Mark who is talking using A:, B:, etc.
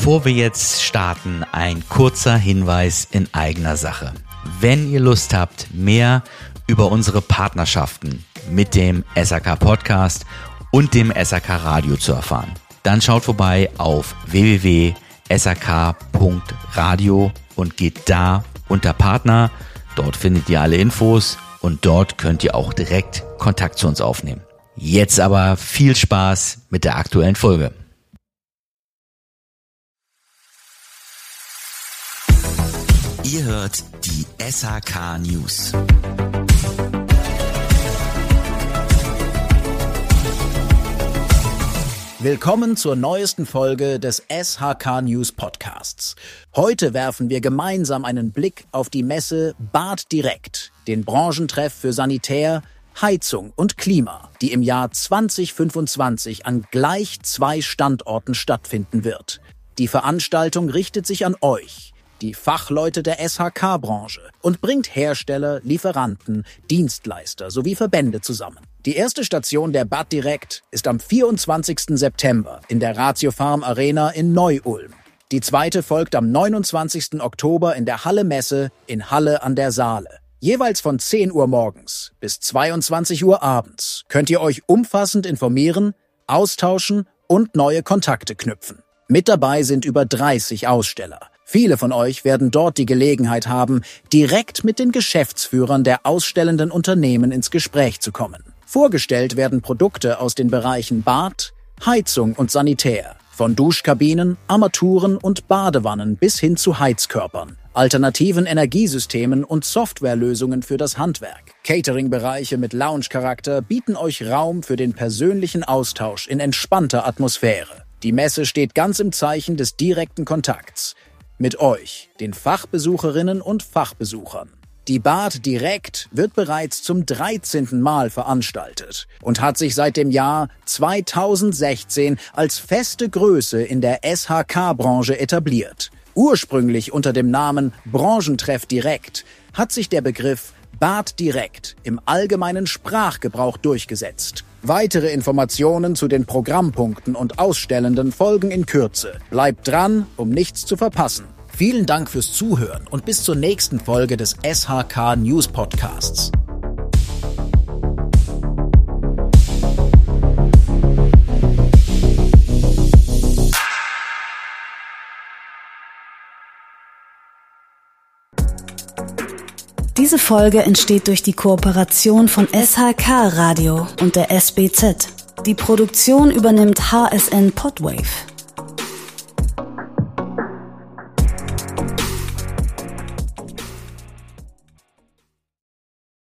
A: Bevor wir jetzt starten, ein kurzer Hinweis in eigener Sache. Wenn ihr Lust habt, mehr über unsere Partnerschaften mit dem SHK Podcast und dem SHK Radio zu erfahren, dann schaut vorbei auf www.shk.radio und geht da unter Partner. Dort findet ihr alle Infos und dort könnt ihr auch direkt Kontakt zu uns aufnehmen. Jetzt aber viel Spaß mit der aktuellen Folge. Ihr hört die SHK News.
B: Willkommen zur neuesten Folge des SHK News Podcasts. Heute werfen wir gemeinsam einen Blick auf die Messe Bad Direkt, den Branchentreff für Sanitär, Heizung und Klima, die im Jahr 2025 an gleich 2 Standorten stattfinden wird. Die Veranstaltung richtet sich an euch, die Fachleute der SHK-Branche, und bringt Hersteller, Lieferanten, Dienstleister sowie Verbände zusammen. Die erste Station der Bad Direkt ist am 24. September in der Ratiopharm Arena in Neu-Ulm. Die zweite folgt am 29. Oktober in der Halle Messe in Halle an der Saale. Jeweils von 10 Uhr morgens bis 22 Uhr abends könnt ihr euch umfassend informieren, austauschen und neue Kontakte knüpfen. Mit dabei sind über 30 Aussteller. Viele von euch werden dort die Gelegenheit haben, direkt mit den Geschäftsführern der ausstellenden Unternehmen ins Gespräch zu kommen. Vorgestellt werden Produkte aus den Bereichen Bad, Heizung und Sanitär, von Duschkabinen, Armaturen und Badewannen bis hin zu Heizkörpern, alternativen Energiesystemen und Softwarelösungen für das Handwerk. Catering-Bereiche mit Lounge-Charakter bieten euch Raum für den persönlichen Austausch in entspannter Atmosphäre. Die Messe steht ganz im Zeichen des direkten Kontakts mit euch, den Fachbesucherinnen und Fachbesuchern. Die Bad Direkt wird bereits zum 13. Mal veranstaltet und hat sich seit dem Jahr 2016 als feste Größe in der SHK-Branche etabliert. Ursprünglich unter dem Namen Branchentreff Direkt hat sich der Begriff Bad Direkt im allgemeinen Sprachgebrauch durchgesetzt. Weitere Informationen zu den Programmpunkten und Ausstellenden folgen in Kürze. Bleibt dran, um nichts zu verpassen. Vielen Dank fürs Zuhören und bis zur nächsten Folge des SHK News Podcasts.
C: Diese Folge entsteht durch die Kooperation von SHK Radio und der SBZ. Die Produktion übernimmt HSN Podwave.